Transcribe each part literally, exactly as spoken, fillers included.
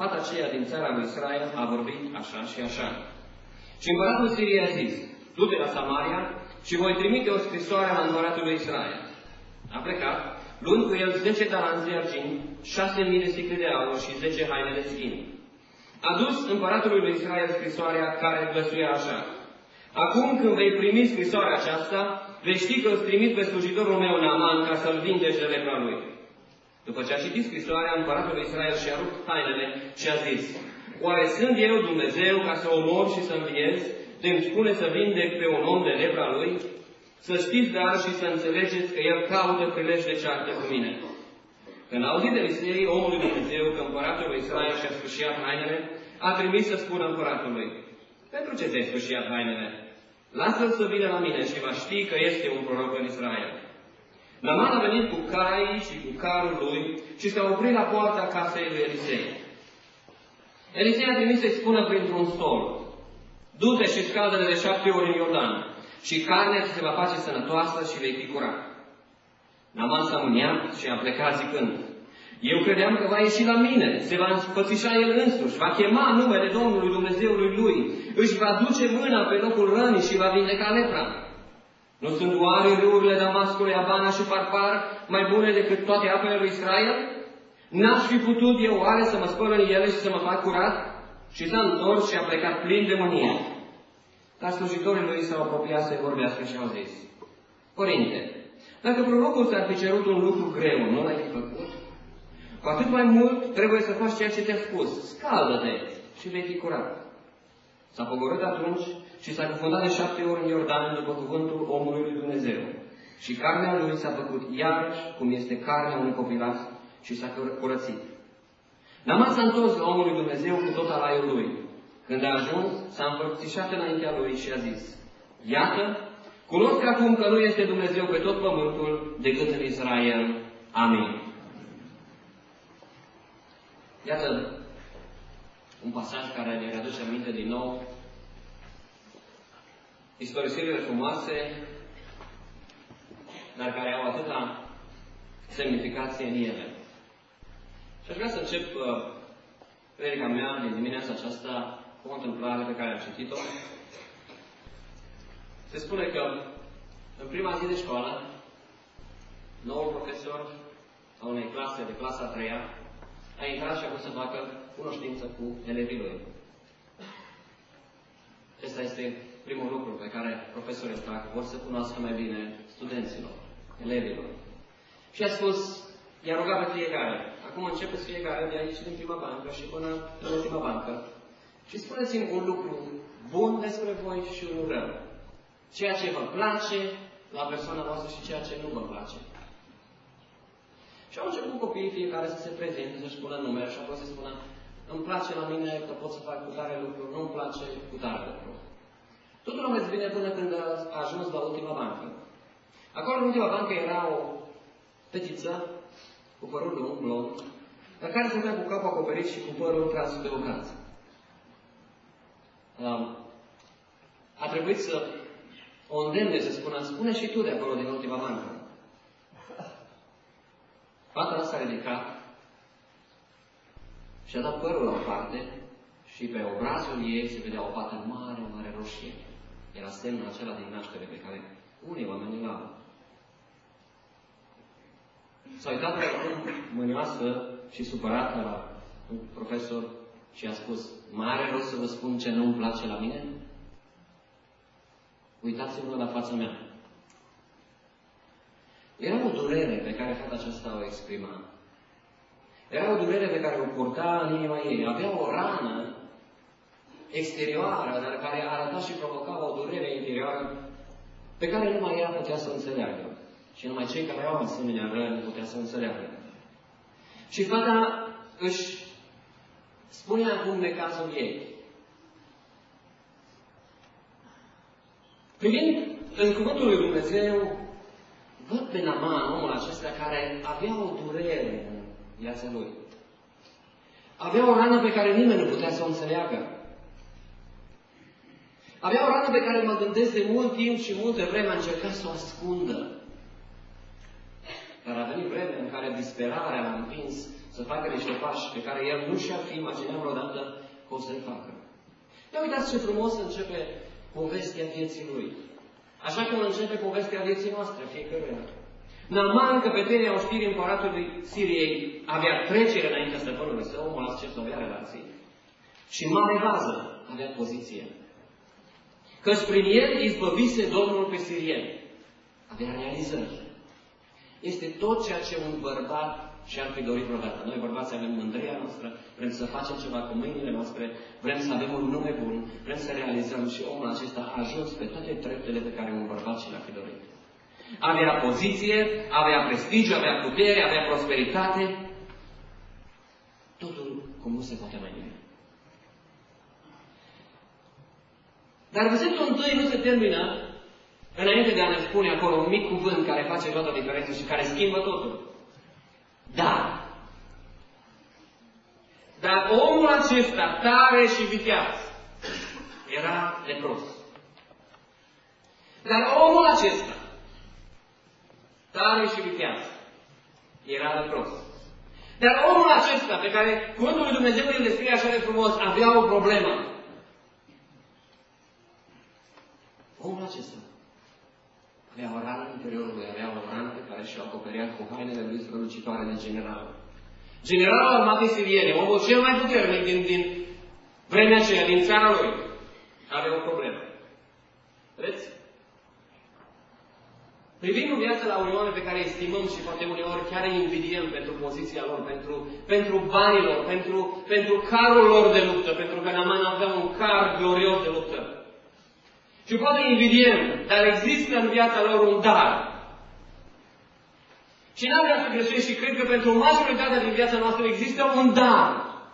fata aceea din țara lui Israel a vorbit așa și așa. Și împăratul Siriei a zis, du-te la Samaria și voi trimite o scrisoare la împăratul lui Israel. A plecat, luând cu el zece talanți de argint, șase mii de sicle de aur și zece haine de schimb. A dus împăratului lui Israel scrisoarea care glăsuia așa. Acum când vei primi scrisoarea aceasta, vei ști că îți trimit pe slujitorul meu Naaman ca să-l vindeci de lepra lui. După ce a citit scrisoarea, împăratul lui Israel și-a rupt hainele și a zis, oare sunt eu Dumnezeu ca să omor și să înviez, de-mi spune să vindec pe un om de lepra lui? Să știți dar și să înțelegeți că el caută prilej de ceartă cu mine. Când a auzit Elisei, omul lui Dumnezeu, că împăratul lui Israel și-a sfâșiat hainele, a trimis să spună împăratului, pentru ce ți-ai sfâșiat hainele? Lasă-l să vină la mine și va ști că este un proroc în Israel. Naaman a venit cu caii și cu carul lui și s-a oprit la poarta casei lui Elisei. Elisei a trimis să-i spună printr-un sol, du-te și scaldă-te de șapte ori în Iordan și carnea ți se va face sănătoasă și vei fi curat. Naaman s-a mâniat și a plecat zicând, eu credeam că va ieși la mine, se va înfățișa el însuși, va chema numele Domnului Dumnezeului lui, își va duce mâna pe locul rănii și va vindeca lepra. Nu sunt oare râurile Damascului, Abana și Farpar mai bune decât toate apele lui Israel? N-aș fi putut eu oare să mă spăl în ele și să mă fac curat? Și s-a întors și a plecat plin de mânie. Dar slujitorii lui s-au apropiat să-i vorbească și au zis, Părinte, dacă prorocul ți-ar fi cerut un lucru greu, nu l-ai fi făcut? Cu atât mai mult trebuie să faci ceea ce te-a spus. Scaldă-te și vei fi curat. S-a pogorât atunci și s-a cufundat de șapte ori în Iordan după cuvântul omului lui Dumnezeu. Și carnea lui s-a făcut iarăși cum este carnea unui copilaș și s-a curățit. Naaman s-a întors la omul lui Dumnezeu cu tot alaiul lui. Când a ajuns, s-a împărțișat înaintea lui și a zis, iată, cunosc acum că nu este Dumnezeu pe tot pământul decât în Israel. Amin. Iată un pasaj care ne readuce aminte din nou istorisirile frumoase, dar care au atâta semnificație în ele. Și aș vrea să încep uh, predica mea din dimineața aceasta cu o întâmplare pe care am citit-o. Se spune că în prima zi de școală, noul profesor a unei clase de clasa a treia a intrat și a vrut să facă cunoștință cu elevii lui. Acesta este primul lucru pe care profesorii fac, vor să cunoască mai bine studenților, elevilor. Și a spus, i-a rugat pe fiecare, acum începeți fiecare de aici, din prima bancă și până în ultima bancă. Și spuneți-mi un lucru bun despre voi și unul rău. Ceea ce vă place la persoana voastră și ceea ce nu vă place. Și au început copiii fiecare să se prezinte, să-și spună numele și apoi să spună, îmi place la mine că pot să fac cu tare lucru, nu-mi place cu tare lucru. Totul a mers bine până când a ajuns la ultima bancă. Acolo, în ultima bancă, era o fetiță cu părul lung, blond, dar care stătea cu capul acoperit și cu părul tras pe o brață. Um, a trebuit să o îndemne să spună, spune și tu de acolo din ultima bancă. Fata s-a ridicat și a dat părul la o parte și pe obrazul ei se vedea o pată mare, mare roșie. Era semnul acela din naștere pe care unii oameni l-au. S-a uitat acum mânioasă și supărată la un profesor și a spus, mai are rost să vă spun ce nu-mi place la mine? Uitați-vă la fața mea. Era o durere pe care fata aceasta o exprima. Era o durere pe care o purta în inima ei. Avea o rană exterioară, dar care arăta și provoca o durere interioară pe care numai ea putea să o înțeleagă. Și numai cei care au asemenea răni putea să o înțeleagă. Și fata își spune acum necazul ei. Privind în cuvântul lui Dumnezeu, văd pe Naaman, omul acesta, care avea o durere în viața lui. Avea o rană pe care nimeni nu putea să o înțeleagă. Avea o rană pe care mă gândesc de mult timp și multă vreme a încercat să o ascundă. Dar a venit vremea în care disperarea l-a împins să facă niște pași pe care el nu și-ar fi imaginat vreodată că o să-i facă. Ia uitați ce frumos începe povestea vieții lui. Așa cum începe povestea vieții noastre, fiecăruia. Naaman, căpetenia oștirii împăratului Siriei, avea trecere înaintea stăpânului său, omul acesta avea relații. Și mare bază avea poziție. Căci prin el izbăvise Domnul pe sirieni. Avea realizări. Este tot ceea ce un bărbat și-ar fi dorit vreodată. Noi, bărbații, avem mândria noastră, vrem să facem ceva cu mâinile noastre, vrem să avem un nume bun, vrem să realizăm și omul acesta a ajuns pe toate treptele pe care un bărbat și le-ar fi dorit. Avea poziție, avea prestigiu, avea putere, avea prosperitate. Totul cum nu se poate mai bine. Dar versetul întâi nu se termină înainte de a ne spune acolo un mic cuvânt care face toată diferența și care schimbă totul. Dar, dar omul acesta, tare și viteaz, era lepros. Dar omul acesta, tare și viteaz, era lepros. Dar omul acesta, pe care cuvântul lui Dumnezeu îl descrie așa de frumos, avea o problemă. Omul acesta avea o rană în interiorul lui, avea o rană pe care și-o acoperea cu hainele lui strălucitoare de general. Generalul armatei siriene, omul cel mai puternic din, din vremea aceea, din țara lui, avea o problemă. Vedeți? Privim în viața la unii oameni pe care îi estimăm și poate uneori chiar îi invidiem pentru poziția lor, pentru, pentru banii lor, pentru, pentru carul lor de luptă, pentru că Naaman avea un car glorios de luptă. Și poate invidiem, dar există în viața lor un dar. Și n-am vrea să greșesc și cred că pentru majoritatea din viața noastră există un dar.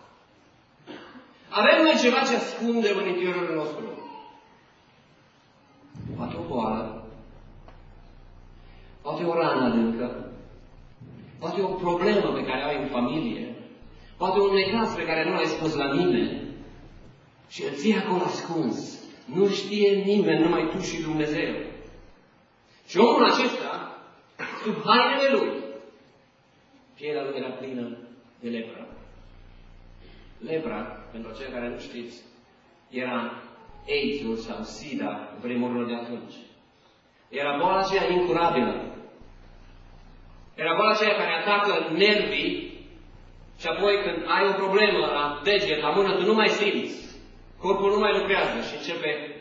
Avem noi ceva ce ascundem în interiorul nostru. Poate o boală, poate o rană adâncă, poate o problemă pe care o ai în familie, poate un necaz pe care nu l-ai spus la nimeni și îl ții acolo ascuns. Nu știe nimeni, numai tu și Dumnezeu. Și omul acesta, sub hainele lui, pielea lui era plină de lepră. Lepra, pentru cei care nu știți, era AIDS-ul sau SIDA vremurilor de atunci. Era boala aceea incurabilă. Era boala aceea care atacă nervii și apoi când ai o problemă la deget, la mână, tu nu mai simți. Corpul nu mai lucrează și începe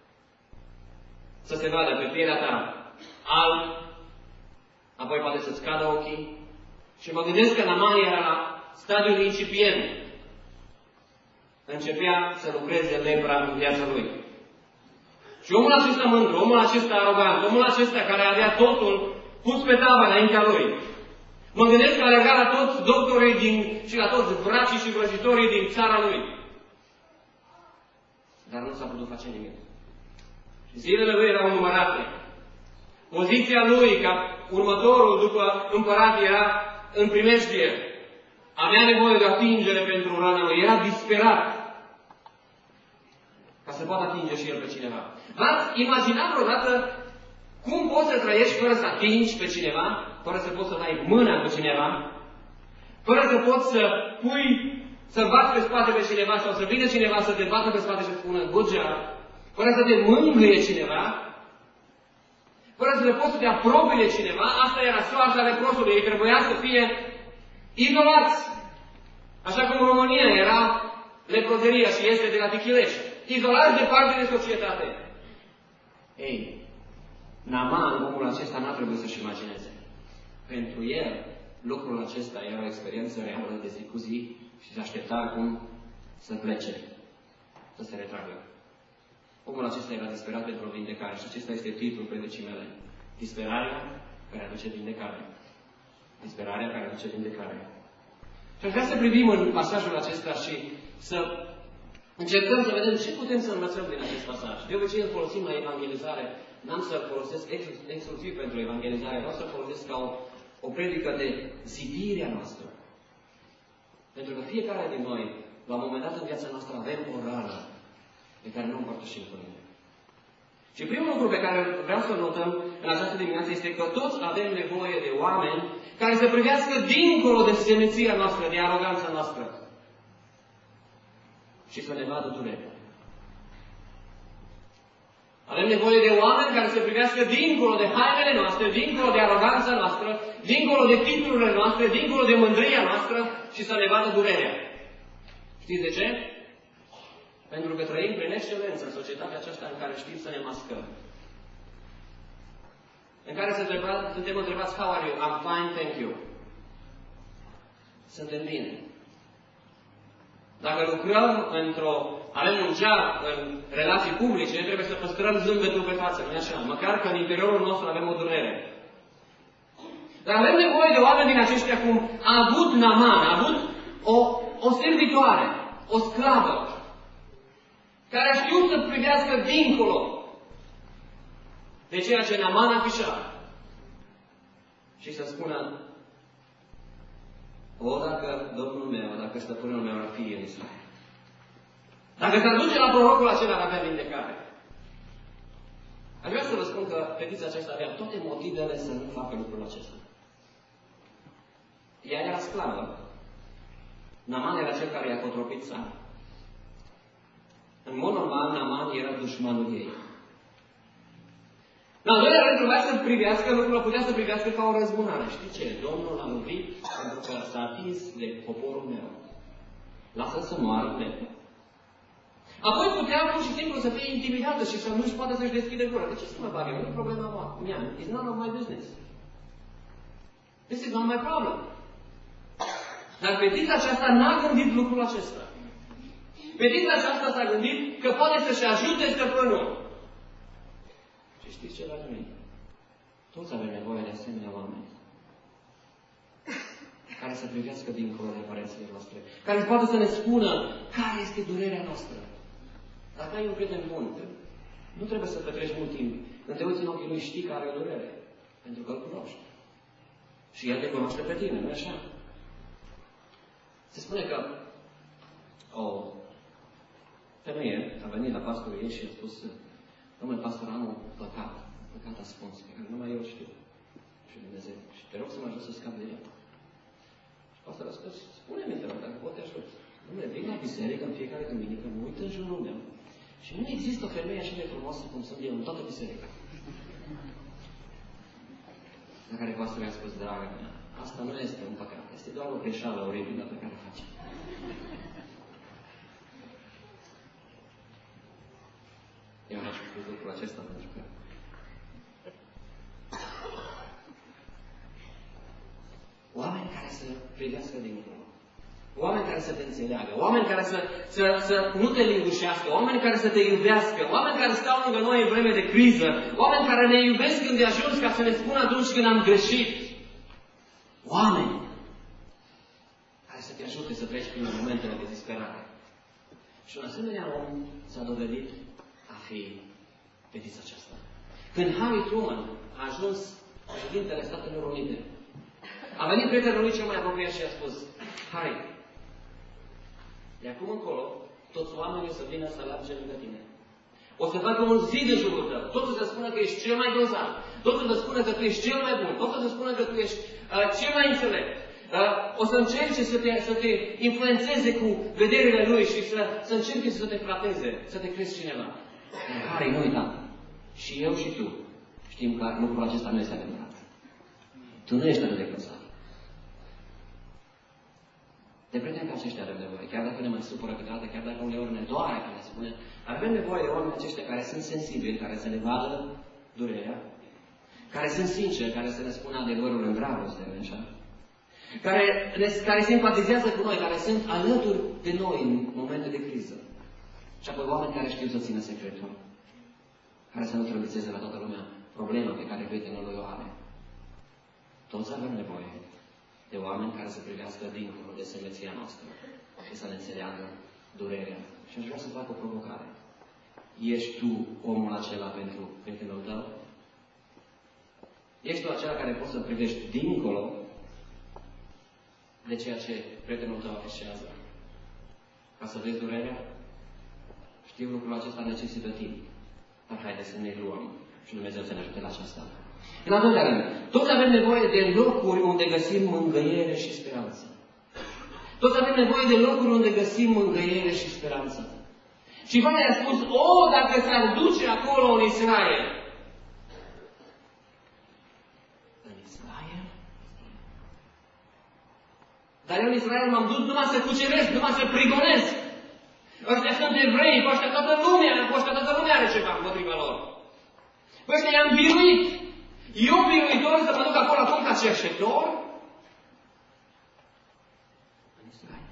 să se vadă pe pielea ta alb, apoi poate să-ți cadă ochii. Și mă gândesc că Naaman era la stadiul incipient. Începea să lucreze lepra în viața lui. Și omul acesta mândru, omul acesta arogant, omul acesta care avea totul pus pe tavă înaintea lui. Mă gândesc că alerga la toți doctorii din, și la toți vracii și vrăjitorii din țara lui. Dar nu s-a putut face nimic. Și zilele lui erau numărate. Poziția lui ca următorul după împărat era în primejdie. Avea nevoie de atingere pentru rana lui. Era disperat. Ca să poată atinge și el pe cineva. V-ați imaginat vreodată cum poți să trăiești fără să atingi pe cineva? Fără să poți să dai mâna cu cineva? Fără să poți să pui să bați pe spate pe cineva sau să vină cineva să te bată pe spate și să spună Gugea, fără să te mângâie cineva, fără să le poți să te apropii de cineva, asta era soarta leprosului. Ei trebuia să fie izolați. Așa cum în România era leprozeria și este de la Tichilești. Izolați departe de societate. Ei, Naaman, omul acesta, n-a trebuit să-și imagineze. Pentru el, lucrul acesta era o experiență reală de zi cu zi și se aștepta acum să plece, să se retragă. Omul acesta era disperat pentru o vindecare și acesta este titlul predicii mele. Disperarea care aduce vindecare. Disperarea care aduce vindecare. Și aș vrea să privim în pasajul acesta și să încercăm să vedem ce putem să învățăm din acest pasaj. De obicei îl folosim la evangelizare. N-am să-l folosesc exclusiv pentru evangelizare, vreau să-l folosesc ca o, o predică de zidire a noastră. Pentru că fiecare din noi, la un moment dat în viața noastră, avem o rană pe care nu o împărtășim cu nimeni. Și primul lucru pe care vreau să-l notăm în această dimineață este că toți avem nevoie de oameni care să privească dincolo de semeția noastră, de aroganța noastră. Și să ne vadă durerea. Avem nevoie de oameni care să privească dincolo de hainele noastre, dincolo de aroganța noastră, dincolo de titlurile noastre, dincolo de mândria noastră și să ne vadă durerea. Știți de ce? Pentru că trăim prin excelență în societatea aceasta în care știm să ne mascăm. În care suntem întrebați, how are you? I'm fine, thank you. Suntem bine. Dacă lucrăm într-o, avem un job în relații publice, trebuie să păstrăm zâmbetul pe față, nu-i așa? Măcar că în interiorul nostru avem o durere. Dar avem nevoie de oameni din aceștia cum a avut Naaman, a avut o, o servitoare, o sclavă, care a știut să privească dincolo de ceea ce Naaman afișa. Și să spună, o, dacă Domnul meu, dacă stăpânul meu ar fi în Israel. Dacă s-ar duce la prorocul acela, ar avea vindecare. Aș vrea să vă spun că fetița aceasta avea toate motivele să nu facă lucrul acesta. Ea era sclavă. Naaman era cel care i-a cotropit țara. În mod normal, Naaman era dușmanul ei. În al doilea rând, trebuia să privească lucrul, putea să privească ca o răzbunare. Știi ce? Domnul l-a lovit pentru că s-a atins de poporul meu. Lasă-l să moară în plec. Apoi putea pur și simplu să fie intimidată și să nu-și poată să-și deschide gura. De ce să mă bag eu? Nu e problema mea. It's none of my business. This is not my problem. Dar fetița aceasta n-a gândit lucrul acesta. Fetița aceasta s-a gândit că poate să-și ajute stăpânul. Și știți ce, dragii mei? Toți avem nevoie de asemenea oameni care să privească dincolo de aparențele noastre, care poate să ne spună care este durerea noastră. Dacă ai un prieten bun, nu trebuie să petreci mult timp. Când te uiți în ochii lui, știi că are o durere. Pentru că îl cunoști. Și el te cunoaște pe tine, nu așa? Se spune că o femeie a venit la pastorul ei și a spus, domnule pastor, am un păcat, păcat ascuns, pe care numai eu știu. Și Dumnezeu. Și te rog să mă ajut să scap de el. Și pastorul a spus, spune-mi, te rog, dacă pot te ajut. Domnule, vin la biserică în fiecare duminică, mă uit în jurul meu și nu există o femeie așa de frumoasă cum sunt eu în toată biserica. La care pastorul i-a spus, dragă mea, asta nu este un păcat, este doar o greșeală oribilă pe care o facem. Eu n-aș fi spus lucrul acesta pentru că oameni care să privească dincolo. Oameni care să te înțeleagă. Oameni care să, să, să nu te lingușească. Oameni care să te iubească. Oameni care stau lângă noi în vreme de criză. Oameni care ne iubesc când de ajuns ca să ne spună atunci când am greșit. Oameni care să te ajute să treci prin momentele de disperare. Și un asemenea om s-a dovedit a fi fetița aceasta. Când Harry Truman a ajuns președintele Statelor Unite, a venit prietenul lui cel mai apropiat și a spus, Harry, de acum încolo, toți oamenii o să vină să alerge lângă tine. O să facă un zid în jurul tău. Totul să spună că ești cel mai grozat. Totul să spună că tu ești cel mai bun. Totul să spună că tu ești uh, cel mai înțelept. Uh, o să încerce să te, să te influențeze cu vederile lui și să, să încerce să te frateze, să te crezi cineva. Dar, Harry, nu uita. Și eu și tu știm că lucrul acesta nu este adevărat. Tu nu ești atât de grozat. De prieteni ca aceștia avem nevoie, chiar dacă ne mai supără câteodată, chiar dacă uneori ne doare când ne spune, avem nevoie de oameni aceștia care sunt sensibili, care să ne vadă durerea, care sunt sinceri, care să ne spună adevărul în dragoste, nu așa? Care, care simpatizează cu noi, care sunt alături de noi în momente de criză. Și apoi oameni care știu să țină secretul, care să nu trăbițeze la toată lumea problema pe care prietenul lui o are. Toți avem nevoie de oameni care să privească dincolo de semeția noastră și să ne înțeleagă durerea. Și aș vrea să fac o provocare. Ești tu omul acela pentru prietenul tău? Ești tu acela care poți să privești dincolo de ceea ce prietenul tău afișează? Ca să vezi durerea? Știu, lucrul acesta necesită timp. Dar haideți să ne luăm și Dumnezeu să ne ajute la aceasta. În al doilea rând, toți avem nevoie de locuri unde găsim mângâiere și speranță. Toți avem nevoie de locuri unde găsim mângâiere și speranță. Și Ioan i-a spus, o, dacă s-ar duce acolo în Israel. În Israel? Dar eu în Israel m-am dus numai să cuceresc, numai să prigonesc. Ăștia sunt evrei, cu ăștia toată lumea, cu ăștia toată lumea are ceva împotriva lor. Cu ăștia i-am biruit. Eu, biruitor, să mă duc acolo acum ca cerșetor? În Israel.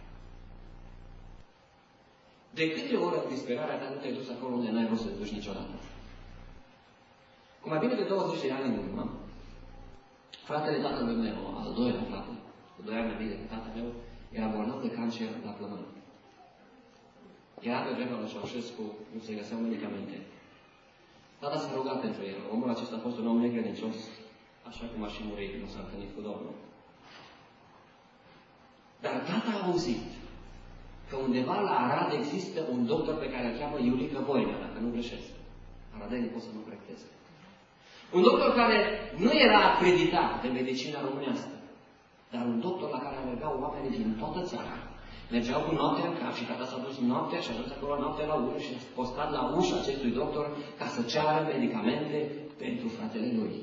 De câte ori în disperarea ta nu te-ai dus acolo unde n-ai vrut să te duci niciodată? Cu mai bine de douăzeci de ani în urmă, fratele tatălui meu, al doilea frate, cu doi ani mai bine decât tatăl meu, era bolnav de cancer la plămân. Era pe vremea lui Ceaușescu, nu se găseau medicamente. Tata s-a rugat pentru el. Omul acesta a fost un om necredincios, așa cum a și murit, nu s-a întâlnit cu Domnul. Dar tata a auzit că undeva la Arad există un doctor pe care îl cheamă Iulică Voinea, dacă nu greșesc. Aradenii pot să mă corecteze. Un doctor care nu era acreditat de medicina românească, dar un doctor la care alergau oamenii din toată țara. Mergeau cu noaptea în cap și tata s-a dus noaptea și a ajuns acolo noaptea la ușă și a postat la ușa acestui doctor ca să ceară medicamente pentru fratele lui.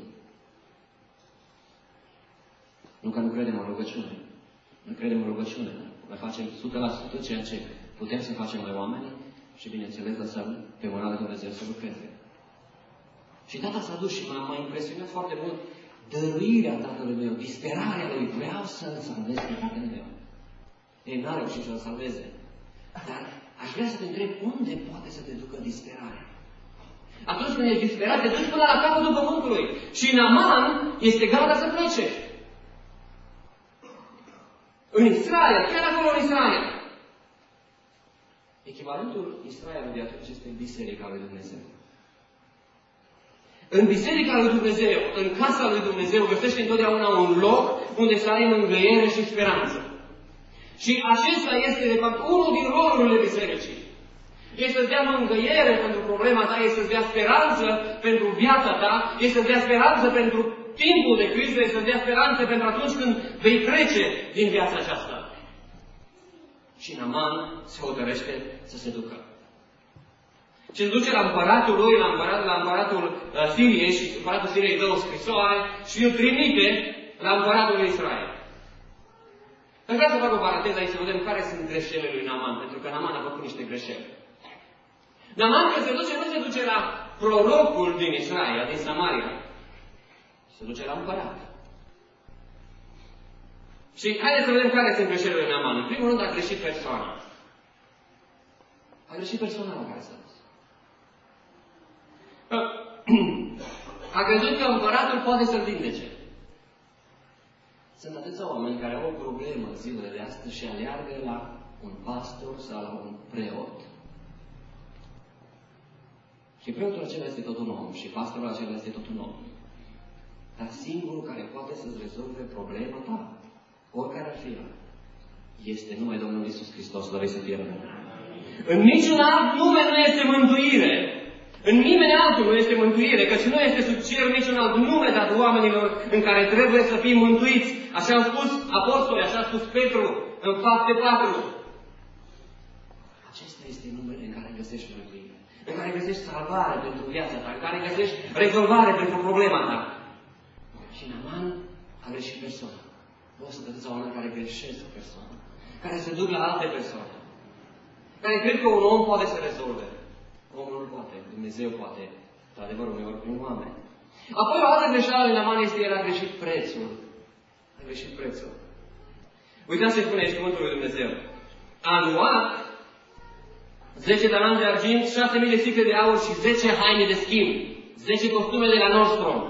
Nu că nu credem în rugăciune. Nu credem în rugăciune. Noi facem o sută la sută ceea ce putem să facem noi oameni și, bineînțeles, lăsăm pe mâna lui Dumnezeu să lucreze. Și tata s-a dus și m-a impresionat foarte mult dăruirea tatălui meu, disperarea lui. Vreau să-l salvez pe fratele meu. Ei n-a reușit să-l salveze. Dar aș vrea să te întreb unde poate să te ducă disperarea. Atunci când ești disperat, te duci până la capătul pământului. Și Naaman este gata să plece. În Israel, chiar acolo în Israel. Echivalentul Israelului de atunci este Biserica lui Dumnezeu. În Biserica lui Dumnezeu, în casa lui Dumnezeu, găsești întotdeauna un loc unde să ai mângâiere și speranță. Și acesta este, de fapt, unul din rolurile bisericii. Este să-ți dea mângâiere pentru problema ta, este să-ți dea speranță pentru viața ta, este să-ți dea speranță pentru timpul de criză, este să-ți dea speranță pentru atunci când vei trece din viața aceasta. Și Naaman se hotărăște să se ducă. Și se duce la împăratul lui, la împăratul, la împăratul uh, Siriei, și împăratul Siriei îi dă o scrisoare și îl trimite la împăratul lui Israel. Dar vreau să fac o paranteză aici să vedem care sunt greșelile lui Naaman, pentru că Naaman a făcut niște greșeli. Naaman, când se duce, nu se duce la prorocul din Israel, din Samaria. Se duce la împărat. Și haideți să vedem care sunt greșelile lui Naaman. În primul rând a greșit persoana. A greșit persoana la care s-a dus. A crezut că împăratul poate să-l vindece. Sunt atâția oameni care au o problemă în zilele de astăzi și aleargă la un pastor sau la un preot. Și preotul acela este tot un om și pastorul acela este tot un om. Dar singurul care poate să-ți rezolve problema ta, oricare ar fi ea, este numai Domnul Iisus Hristos, slăvit să fie numele. În niciun alt nume nu este mântuire. În nimeni altul nu este mântuire, căci nu este sub cer niciun alt nume dat oamenilor în care trebuie să fim mântuiți. Așa au spus apostoli, așa a spus Petru în Fapte patru. Acesta este numele în care găsești mântuire, în care găsești salvare pentru viața ta, în care găsești rezolvare pentru problema ta. Și Naaman a greșit persoana. O să vedeți oameni care greșesc persoana, care se duc la alte persoane, care cred că un om poate să rezolve. Omul nu poate, Dumnezeu poate, de adevăr, uneori prin oameni. Apoi o altă greșeală lui Naaman este el a greșit prețul. A greșit prețul. Uitați ce spune aici cuvântul lui Dumnezeu. A luat zece talani de argint, șase mii de sicle de aur și zece haine de schimb. zece costume de la Nordstrom.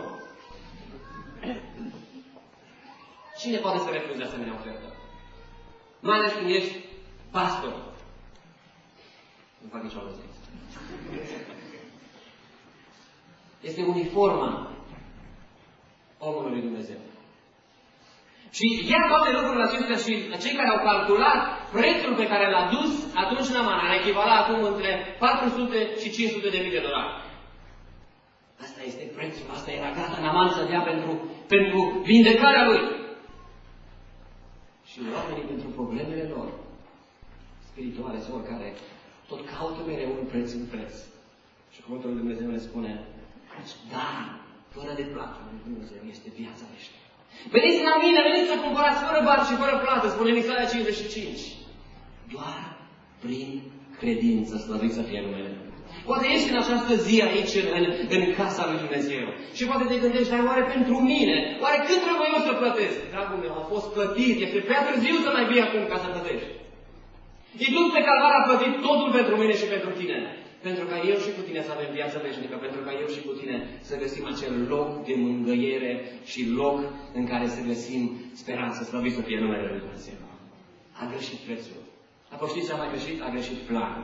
Cine poate să refuze asemenea ofertă? Mai ales când ești pastor. Nu fac nicio alăzire. Este uniforma omului lui Dumnezeu. Și ia toate lucrurile acestea și cei care au calculat prețul pe care l-a dus atunci Naaman, ar echivala acum între patru sute și cinci sute de mii de dolari. Asta este prețul, asta era gata Naaman să dea pentru, pentru vindecarea lui. Și oamenii pentru problemele lor spirituale sau oricare, tot caută mereu un preț în preț. Și cuvântul lui Dumnezeu ne spune, da, fără de plată lui Dumnezeu este viața veșnică. Veniți la mine, veniți să cumpărați fără bani și fără plată, spune în Isaia cincizeci și cinci. Doar prin credință, slăvit să fie numele. Poate ești în această zi aici, în, în casa lui Dumnezeu. Și poate te gândești, dar oare pentru mine? Oare cât trebuie eu să plătesc? Dragul meu, a fost plătit. Este prea târziu să mai vii acum ca să plătești. Iisus pe Calvar a plătit totul pentru mine și pentru tine. Pentru ca eu și cu tine să avem viață veșnică. Pentru ca eu și cu tine să găsim acel loc de mângâiere și loc în care să găsim speranță. Slăvit să fie numele lui Dumnezeu. A greșit prețul. Apoi știți ce a mai greșit? A greșit planul.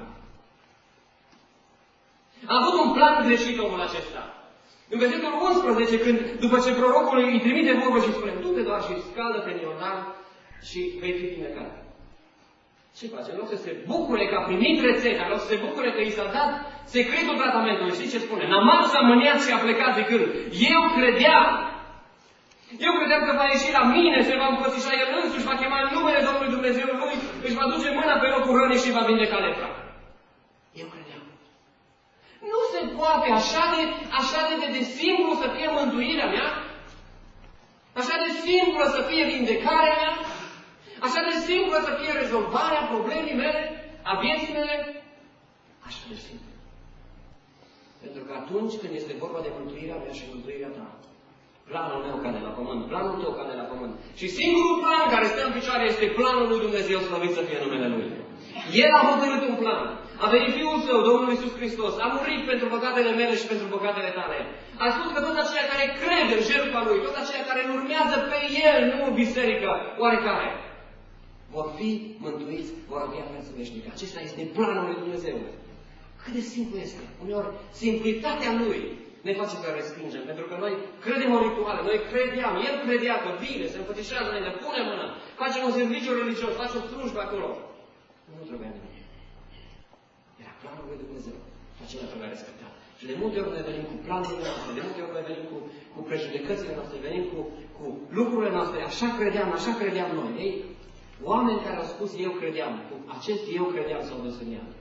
A avut un plan greșit omul acesta. În versetul unsprezece, când, după ce prorocul îi trimite vorbă și spune, du-te doar și scală-te în Iordan și vei fi vindecat. Ce face? În loc să se bucure că a primit rețeta, în loc să se bucure că i s-a dat secretul tratamentului. Știți ce spune? Naaman s-a mâniat și a plecat zicând, eu credeam, eu credeam că va ieși la mine, se va împățișa el însuși, va chema numele Domnului Dumnezeu lui, își va duce mâna pe locul rănii și va vindeca lepra. Eu credeam. Nu se poate așa de, așa de, de, de simplu să fie mântuirea mea, așa de simplu să fie vindecarea mea, așa de simplu să fie rezolvarea problemei mele, a vieții mele, așa de simplu. Pentru că atunci când este vorba de mântuirea mea și mântuirea ta, planul meu cade la pământ, planul tău cade la pământ. Și singurul plan care stă în picioare este planul lui Dumnezeu, slăvit să fie numele Lui. El a hotărât un plan. A venit Fiul Său, Domnul Iisus Hristos, a murit pentru păcatele mele și pentru păcatele tale. A spus că toți aceia care cred în jertfa Lui, toți aceia care îl urmează pe El, nu în biserică, oarecare, vor fi mântuiți, vor avea viață veșnică. Acesta este planul lui Dumnezeu. Cât de simplu este. Uneori, simplitatea Lui ne face să respingem. Pentru că noi credem în rituale, noi credeam, El credea că vine, se împățișează, ne pune mâna, facem un serviciu religios, facem o slujbă acolo. Nu trebuia nimic. Era planul lui Dumnezeu. Acela trebuia respectat. Și de multe ori noi venim cu planurile noastre, de multe ori noi venim cu, cu prejudecățile noastre, venim cu, cu lucrurile noastre, așa credeam, așa credeam noi. Ei, oameni care au spus eu credeam, cu acest eu credeam s-au dus în ea.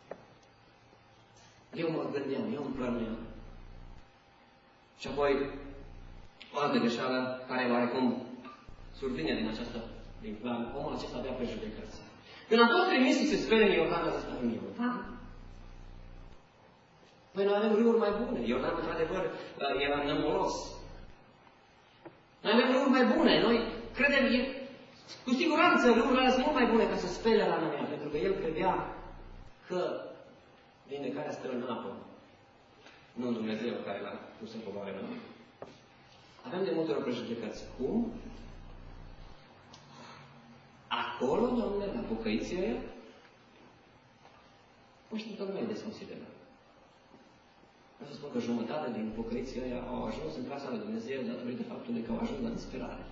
Eu mă gândeam, eu îmi plănuiam. Și apoi, o altă greșeală care oarecum survine din aceasta, din plan, omul acesta avea prejudecăți. Când a fost trimis să se spere în Iordan, a zis, în Iordan? Păi noi avem râuri mai bune. Iordan, într-adevăr, era nămoros. Noi avem râuri mai bune. Noi credem, cu siguranță, râurile alea sunt mult mai bune ca să spele rana mea, pentru că el credea că vindecarea stă în apă. Nu în Dumnezeu care l-a pus în povară noi. Avem de multe ori prejudecăți. Cum? Acolo, Doamne, la pocăiția aia? Nu știu toată lumea de consideră. Vreau să spun că jumătate din pocăiția aia au ajuns în casa lui Dumnezeu datorită faptului că au ajuns la disperare.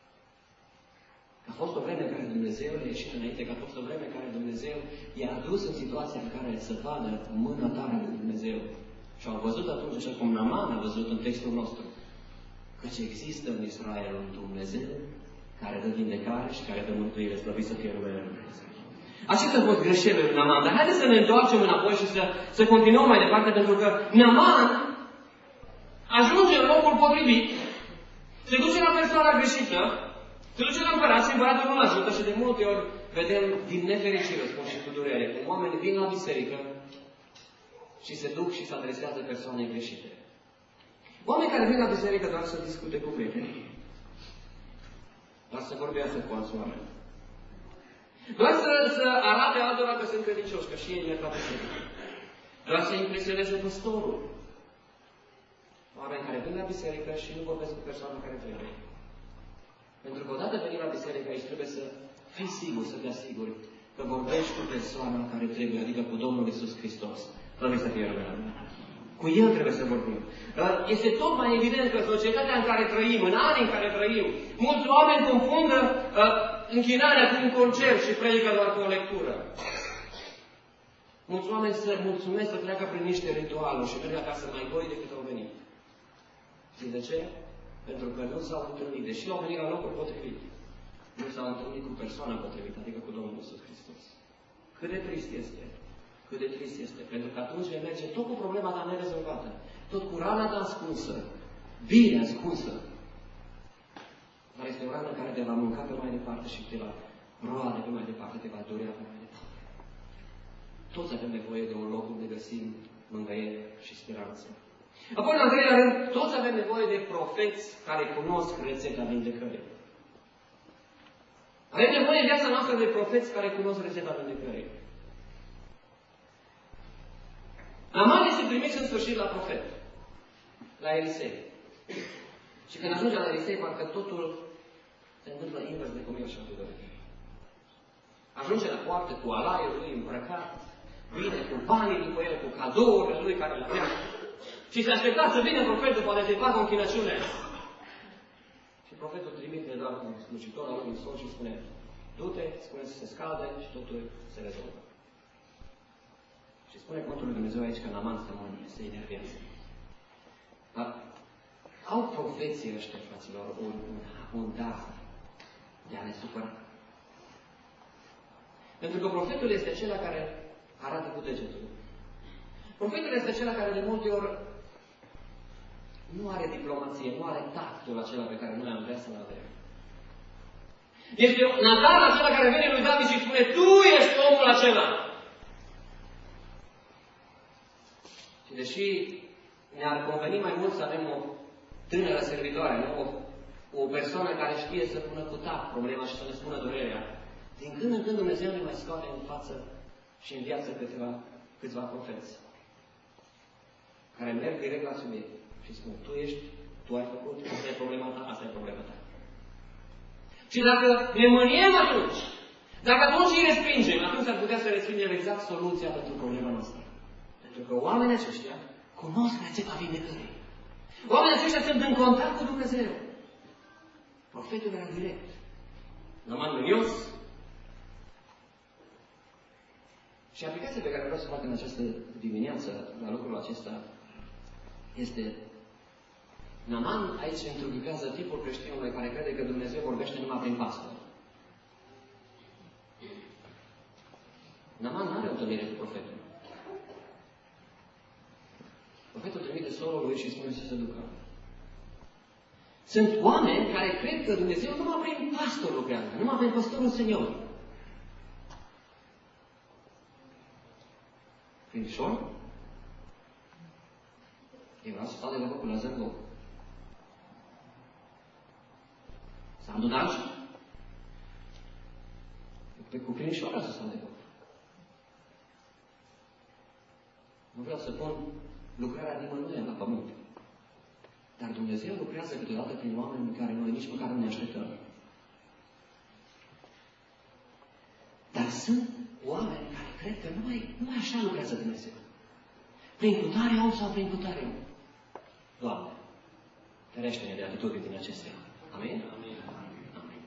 A fost o vreme în care Dumnezeu le-a ieșit înainte, că a fost o vreme în care Dumnezeu i-a adus în situația în care să vadă mâna tare lui Dumnezeu. Și au văzut atunci, așa cum Naaman a văzut în textul nostru, că ce există în Israel un Dumnezeu care dă vindecare și care dă mântuire, slăvit să fie numele Lui Dumnezeu. Acestea au fost greșelile lui Naaman. Dar haideți să ne întoarcem înapoi și să, să continuăm mai departe, pentru că Naaman ajunge în locul potrivit, se duce la persoana greșită, se duce la împărat și împăratul nu-l ajută și de multe ori vedem din nefericire, spun și cu durere, cum oamenii vin la biserică și se duc și se adresează persoanei greșite. Oameni care vin la biserică doar să discute cu prietenii. Doar să vorbească cu alți oameni. Doar să, să arate altora că sunt credincioși, că și ei merg la biserică. Doar să impresioneze păstorul. Oameni care vin la biserică și nu vorbesc cu persoana care trebuie. Pentru că odată veni la biserică aici trebuie să fii sigur, să te asiguri că vorbești cu persoana care trebuie, adică cu Domnul Iisus Hristos. Trebuie să fie rugărat. Cu El trebuie să vorbim. Este tot mai evident că societatea în care trăim, în anii în care trăim, mulți oameni confundă uh, închinarea cu un concert și predică doar cu o lectură. Mulți oameni se mulțumesc să treacă prin niște ritualuri și merg acasă mai goi decât au venit. Știți de ce? Pentru că nu s-au întâlnit. Deși au venit la locul potrivit, nu s-au întâlnit cu persoana potrivită, adică cu Domnul Iisus Hristos. Cât de trist este. Cât de trist este. Pentru că atunci vei merge tot cu problema ta nerezolvată. Tot cu rana ta ascunsă. Bine ascunsă. Dar este o rană care te va mânca pe mai departe și te va roade pe mai departe, te va durea pe mai departe. Toți avem nevoie de un loc unde găsim mângâiere și speranță. Apoi, în al treilea rând, toți avem nevoie de profeți care cunosc rețeta vindecării. Avem nevoie în viața noastră de profeți care cunosc rețeta vindecării. Naman este trimis în sfârșit la profet, la Elisei. Și când ajunge la Elisei, parcă totul se întâmplă invers de cum el și-a dorit. Ajunge la poartă cu alaiul lui îmbrăcat, vine cu banii după el, cu cadourile lui care le avea. Și se aștepta să vină profetul, poate să-i facă o închinăciune. Și profetul trimite doar un slujitor al lui Sol și spune: du-te, spune să se scalde și totul se rezolvă. Și spune cuvântul lui Dumnezeu aici că Naman se mânie, se enervează. Dar au profeții ăștia, fraților, un, un dar de a ne supăra. Pentru că profetul este acela care arată cu degetul. Profetul este acela care de multe ori nu are diplomație, nu are tactul acela pe care noi am vrea să-l avem. Este Natan acela care vine lui David și spune: tu ești omul acela. Și deși ne-ar conveni mai mult să avem o tânără servitoare, nu? O, o persoană care știe să pună cu tac problema și să ne spună durerea, din când în când Dumnezeu ne mai scoate în față și în viață câteva, câțiva profeți care merg direct la subiect și spun: tu ești, tu ai făcut, asta e problema ta, asta e problema ta. Și dacă ne mâniem atunci, dacă atunci îi respingem, atunci ar putea să respingem exact soluția pentru problema noastră. Pentru că oamenii aceștia cunosc rețeta vindecării. Oamenii aceștia sunt în contact cu Dumnezeu. Profetul era direct. Naman mânios. Și aplicația pe care vreau să o fac în această dimineață, la lucrul acesta, este: Naman aici se întruchipează tipul creștinului care crede că Dumnezeu vorbește numai prin pastor. Naman nu are o întâlnire cu profetul. Profetul trimite sorul lui și spune să se ducă. Sunt oameni care cred că Dumnezeu numai prin pastor lucrează, numai prin păstorul senior. Prin șor? Eu vreau să stau de vorbă cu Lazar loc. S-a îndunat și pe cu Crinișoara să stau de vorbă. Nu vreau să pun lucrarea nimănui la pământ. Dar Dumnezeu lucrează câteodată prin oameni în care noi nici măcar nu ne așteptăm. Dar sunt oameni care cred că numai, numai așa lucrează Dumnezeu. Prin cutare om sau prin cutare om. Doamne, ferește-ne de atitudini din acestea. Amin? Amin. Amin.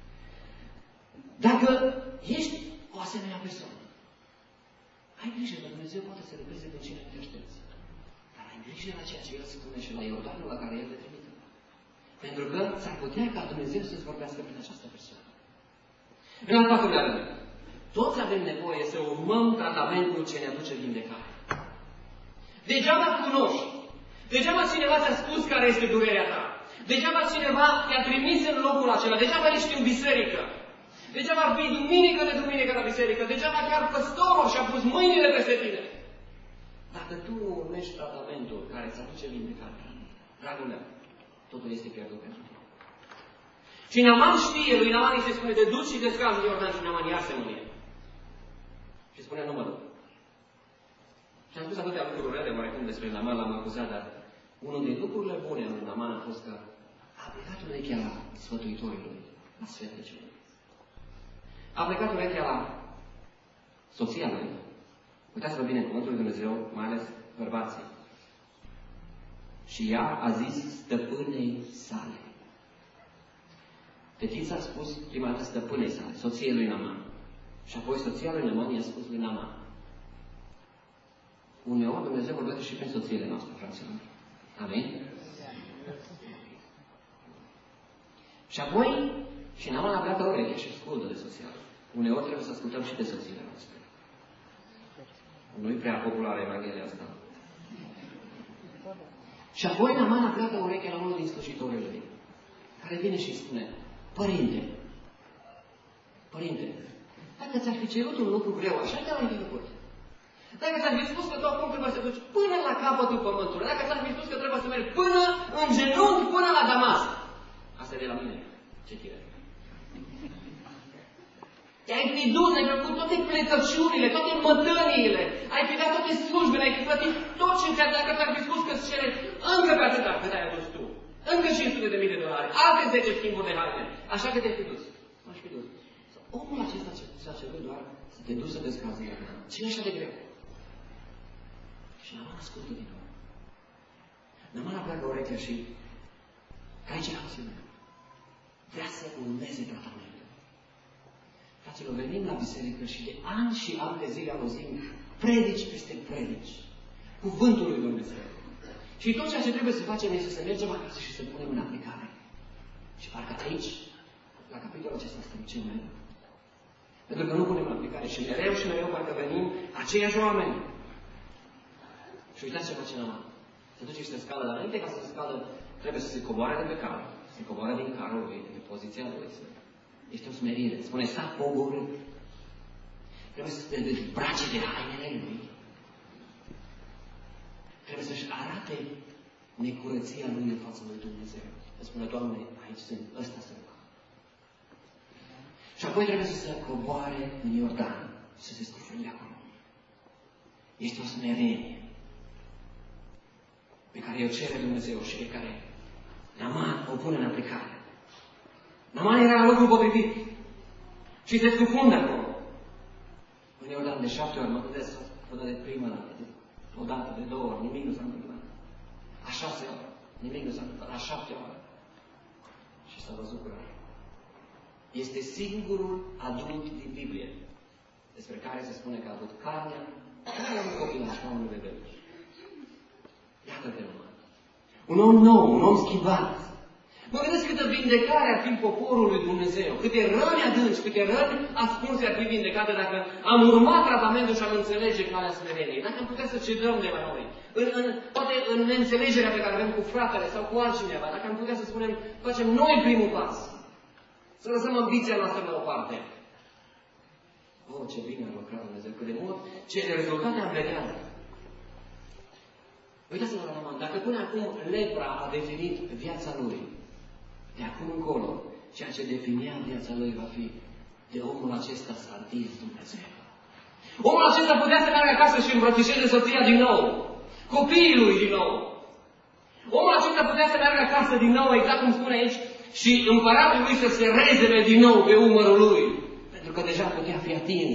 Dacă ești o asemenea persoană, ai grijă că Dumnezeu poate să lucreze pe cine te aștepți. Dar ai grijă la ceea ce El spune și la Iordanul la care El te trimite. Pentru că s-ar putea ca Dumnezeu să-ți vorbească prin această persoană. În al patrulea rând, toți avem nevoie să urmăm tratamentul ce ne aduce vindecare. Degeaba cunoști. Degeaba cineva ți-a spus care este durerea ta. Degeaba cineva te-a trimis în locul acela. Degeaba ești în biserică. Degeaba ar fi duminică de duminică la biserică. Degeaba chiar păstorul și-a pus mâinile peste tine. Dacă tu nu urmești tratamentul care îți aduce vindecare, dragul meu, totul este pierdut pentru tine. Și Naman știe, lui Naman îi se spune: de duci și de scalzi în Iordan, și Naman iar se mânie. Și spune: nu mă duc. Și am spus atâtea lucruri rele, oarecum despre Naman, l-am acuzat, dar unul din lucrurile bune al lui Naman a fost că a plecat urechea la sfătuitorii lui, la sfetnicii lui. A plecat urechea la soția lui. Uitați-vă bine cuvântul lui Dumnezeu, mai ales bărbații. Și ea a zis stăpânei sale. Fetița a spus prima dată stăpânei sale, soției lui Naman. Și apoi soția lui Naman i-a spus lui Naman. Uneori Dumnezeu vorbește și prin soțiile noastre, fraților. Amin? Și apoi, și Naaman apleacă urechea și ascultă de soția lui. Uneori trebuie să ascultăm și de soțiile noastre. Nu-i prea populară Evanghelia asta. Și apoi Naaman apleacă urechea la unul din slujitorii lui, care vine și spune, Părinte, Părinte, dacă ți-ar fi cerut un lucru greu, așa te l-ai fi făcut. Dacă ți-ar fi spus că tu acum trebuie să duci până la capătul pământului, dacă ți-ar fi spus că trebuie să mergi până în genunchi, până la Damasc. Asta e de la mine, citire. Te-ai fi dus, ai făcut toate plecăciunile, toate mătăniile, ai fi dat toate slujbele, ai fi plătit tot ce ți-ar, dacă ți-ar fi spus că îți cere încă pe atâta cât ai adus tu. Încă cinci sute de mii de dolari, alte zece schimburi de haine. Așa că te-ai fi dus. M-aș fi dus. Omul acesta ți-a cerut doar să te duci să descazi în Iordan. Ce e așa de greu? Și Naaman ascultă din nou. Naaman apleacă urechea și aici e acțiunea. Vrea să urmeze tratamentul. Fraților, venim la biserică și de ani și ani de zile auzim predici peste predici. Cuvântul lui Dumnezeu. Și tot ceea ce trebuie să facem este să mergem acasă și să punem în aplicare. Și parcă aici, la capitolul acesta, stăm cel mai rău. Pentru că nu punem în aplicare și mereu și mereu parcă venim aceiași oameni. Și uitați ce face Naaman. Se duce și se scală, dar înainte ca să se scală, trebuie să se coboare de pe car. Să se coboare din carul lui, de pe poziția lui. Este o smerire. Spune, s-a coborât. Trebuie să se dezbrace de hainele lui. Trebuie să-și arate necurăția lui în fața lui Dumnezeu. Să spună, Doamne, aici sunt, ăsta sunt. Și apoi trebuie să se coboare în Iordan, să se scufunde acolo. Este o smerenie pe care o cere Dumnezeu și pe care Naaman o pune în aplicare. Naaman era lucru potrivit și se scufundă acolo. În Iordan de șapte ori, mă gândesc până de prima dată, o dată, de două ori, nimic nu s-a întâmplat. A șase ori, nimic nu s-a întâmplat. La șapte ori. Și s-a văzut curaj. Este singurul adult din Biblie despre care se spune că a avut carnea ca un copilaș, ca un bebeluș. Iată-te numai. Un om nou, un om schimbat. Mă gândesc câtă vindecare ar fi în poporul lui Dumnezeu, câte răni adânci, câte răni ascunse ar fi vindecate dacă am urmat tratamentul și am înțelege calea smereniei. Dacă am putea să cedăm de la noi, în, în, poate în neînțelegerea pe care avem cu fratele sau cu altcineva, dacă am putea să spunem, facem noi primul pas. Să lăsăm ambiția noastră la o parte. Oh, ce bine a lucrat Dumnezeu, cât de mult, ce rezultate am vedea. Uitați-vă la Naaman, dacă până acum lepra a definit viața lui, de acum încolo, ceea ce definia viața lui va fi de omul acesta s-a atins Dumnezeu. Omul acesta putea să meargă acasă și îmbrățișeze soția din nou, copiii lui din nou. Omul acesta putea să meargă acasă din nou, exact cum spune aici, și împăratul lui să se rezeme din nou pe umărul lui, pentru că deja putea fi atins.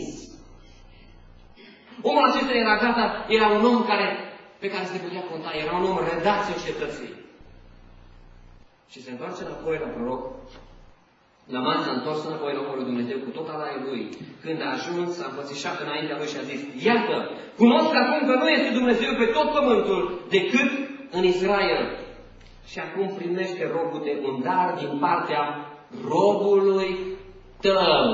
Omul acesta era gata, era un om care, pe care se putea conta, era un om redat societății. Și se întoarce înapoi la proroc. Naaman s-a întors înapoi la omul lui Dumnezeu cu tot alaiul lui. Când a ajuns, s-a împățișat înaintea lui și a zis, iată, cunosc acum că nu este Dumnezeu pe tot pământul decât în Israel. Și acum primește robul de un dar din partea robului tău.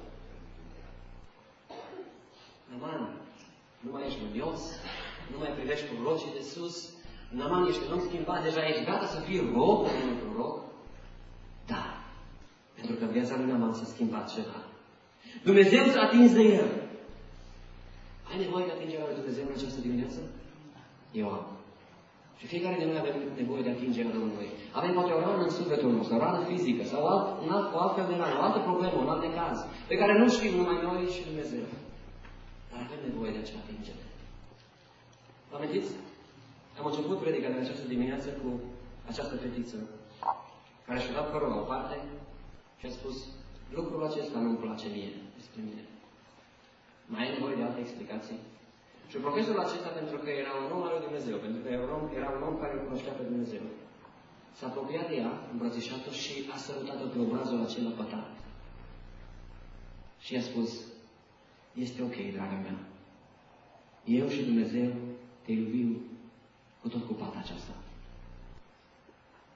Naaman, nu mai ești mânios, nu mai privești prorocii de sus. Naaman, ești un om schimbat, deja ești gata să fii rob în un proroc? Da. Pentru că viața lui Naaman s-a schimbat ceva. Dumnezeu s-a atins de el. Ai nevoie de atingerea lui Dumnezeu în această dimineață? Eu am. Și fiecare de noi avem nevoie de atingerea Domnului. Avem poate o rană în sufletul nostru, o rană fizică sau alt, un alt, o altfel de rană, o altă problemă, un alt caz, pe care nu știm numai noi și Dumnezeu. Dar avem nevoie de acea atingere. Vă amintiți? Am început predica de această dimineață cu această fetiță care și-a dat părul la o parte și a spus, lucrul acesta nu-mi place mie, despre mine. Mai ai nevoie de alte explicații? Și profesorul acesta, pentru că era un om al lui Dumnezeu, pentru că era un om, era un om care îl cunoștea pe Dumnezeu, s-a apropiat de ea, îmbrățișat-o și a sărutat-o pe obrazul acela pătat. Și i-a spus, este ok, draga mea. Eu și Dumnezeu te iubim cu tot cu pata aceasta.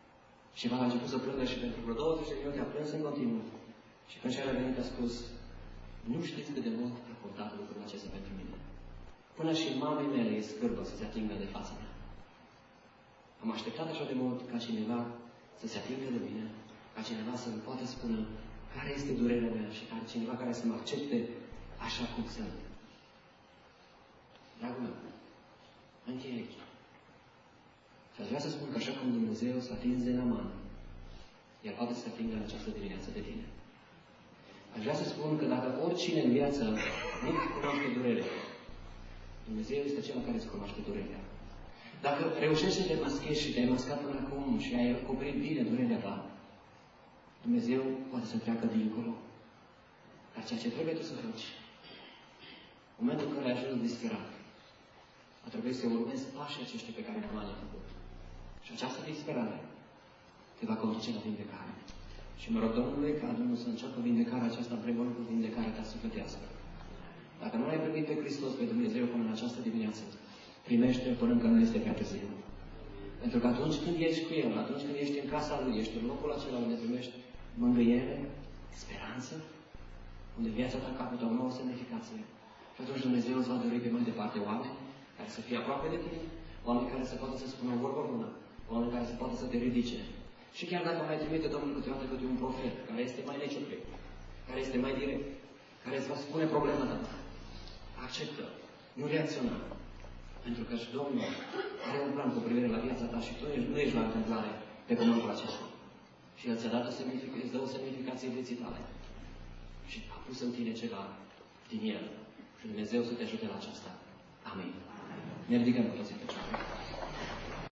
Ceva a început să plângă și pentru vreo douăzeci de minute a plâns în continuu. Și când și-a revenit a spus, nu știți cât de mult a contat lucrul acesta pentru mine. Până și mamei mele e scârbă să se atingă de fața mea. Am așteptat așa de mult ca cineva să se atingă de mine, ca cineva să-mi poată spune care este durerea mea și ca cineva care să mă accepte așa cum sunt. Dragul meu, încheie aici. Și aș vrea să spun că așa cum Dumnezeu s-a atins de Naaman, El poate să se atingă în această dimineață de tine. Aș vrea să spun că dacă oricine în viață nu cunoaște durerea, Dumnezeu este cel care îți cunoaște durerea. Dacă reușești să te maschezi și te-ai mascat până acum și ai acoperit bine durerea ta, Dumnezeu poate să treacă dincolo. Dar ceea ce trebuie tu să faci, în momentul în care ai ajuns disperat, a trebuit să urmezi pașii aceștia pe care Naaman i-a făcut. Și această disperare te va conduce la vindecare. Și mă rog Domnului ca Domnul să înceapă vindecarea aceasta împreună cu vindecarea ta sufletească. Dacă nu ai primit pe Hristos, pe Dumnezeu, până în această dimineață, primește până încă nu este prea târziu. Pentru că atunci când ești cu El, atunci când ești în casa Lui, ești în locul acela unde primești mângâiere, speranță, unde viața ta capătă o nouă semnificație. Și atunci Dumnezeu îți va dori pe mai departe oameni care să fie aproape de tine, oameni care să poată să spună o vorbă bună, oameni care să poată să te ridice. Și chiar dacă mai trimite Domnul câteodată câte un profet, care este mai necioplit, care este mai direct, care îți va spune problema ta, acceptă, nu reacționa. Pentru că și Domnul are un plan cu privire la viața ta și tu nu ești la întâmplare pe pământul acesta. Și El ți-a dat o semnificație, îți dă o semnificație vieții tale. Și a pus în tine ceva din El. Și Dumnezeu să te ajute la aceasta. Amin. Ne ridicăm cu toții pe cealaltă.